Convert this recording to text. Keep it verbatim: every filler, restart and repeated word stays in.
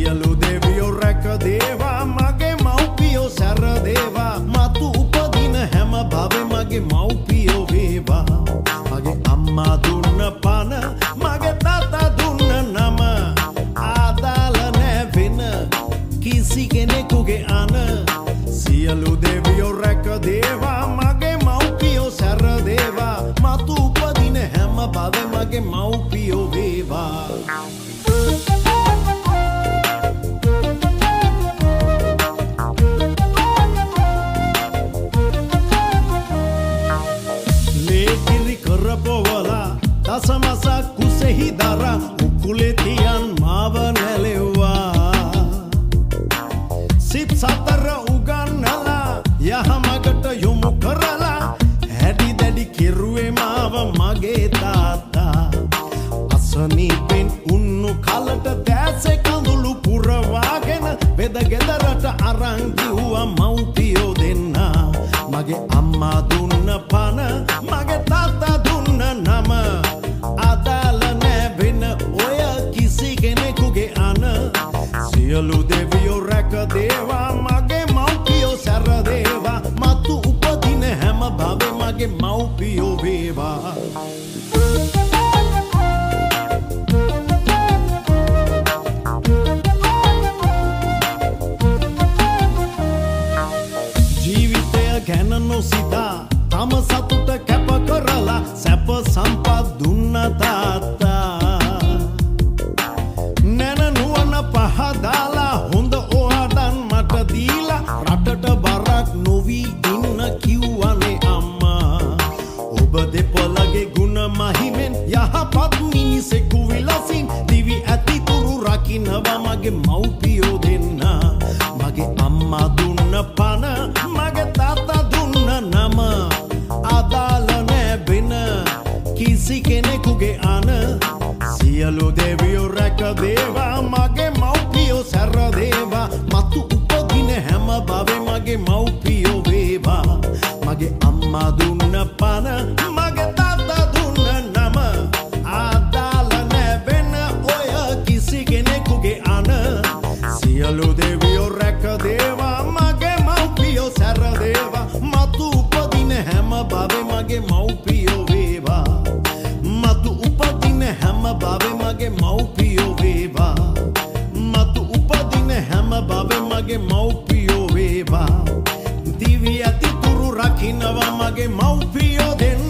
සියලු දෙවියෝ රැක දේවා මගේ මව්පියෝ සැර දේවා මතු උපදින හැම භවෙ මගේ මව්පියෝ වේවා මගේ අම්මා දුන්න පන මගේ තාත්තා දුන්න නම ආදාළ නෑ වෙන කිසි කෙනෙකුගේ අන සියලු දෙවියෝ රැක දේවා මගේ මව්පියෝ සැර දේවා මතු උපදින හැම භවෙ මගේ මව්පියෝ වේවා දසමසක් කුසෙහි දරා උකුලේ තියන් මාව නැලෙව්වා සිත් සතර උගන්නලා යහමගට යොමු කරලා හැඩි දැඩි කෙරුවේ මාව මගේ තාත්තා අසනීපෙන් උන්නු කලට දැසේ කඳුළු පුරවාගෙන වෙද ගෙදරට අරන් ගිහුවා මව්පියෝ දෙන්නා මගේ අම්මා දුන්න පන මගේ තාත්තා දුන්න නම ආදාළ නෑ වෙන ඔය කිසි කෙනෙකුගේ අන සියලු දෙවියෝ රැක දේවා මගේ මව්පියෝ සැර දේවා මතු උපදින හැම භවෙ මගේ මව්පියෝ වේවා ජීවිතය ගැන නොසිතා තම සතුට කැප කරලා සැප සම්පත් දුන්න තාත්තා නැන නුවණ පහදාලා හොඳ ඕහදන් මට දීලා රටට බරක් නොවී ඉන්න කිව්වනේ අම්මා ඔබ දෙපළගේ ගුණ මහිමෙන් යහපත් මිනිසෙකු විලසින් දිවි ඇතිතුරු රකින්නවා මගේ මව්පියෝ දෙන්නා මගේ අම්මා දුන්න පන මගේ තාත්තා දුන්න නම ආදාළ නෑ වෙන කිසි කෙනෙකුගේ අන සියලු දෙවියෝ රැක දේවා මගේ මව්පියෝ සැර දේවා මතු උපදින හැම භවෙ මගේ මව්පියෝ වේවා මගේ අම්මා දුන්න පන මගේ තාත්තා දුන්න නම ආදාළ නෑ වෙන ඔය කිසි කෙනෙකුගේ අන සියලු දෙවියෝ රැක දේවා මගේ මව්පියෝ සැර දේවා මතු උපදින හැම භවෙ මගේ මව්පියෝ වේවා මතු උපදින හැම භවෙ මගේ මව්පියෝ වේවා මතු උපදින හැම භවෙ මගේ මව්පියෝ වේවා දිවි ඇතිතුරු රකින්නවා මගේ මව්පියෝ දෙන්න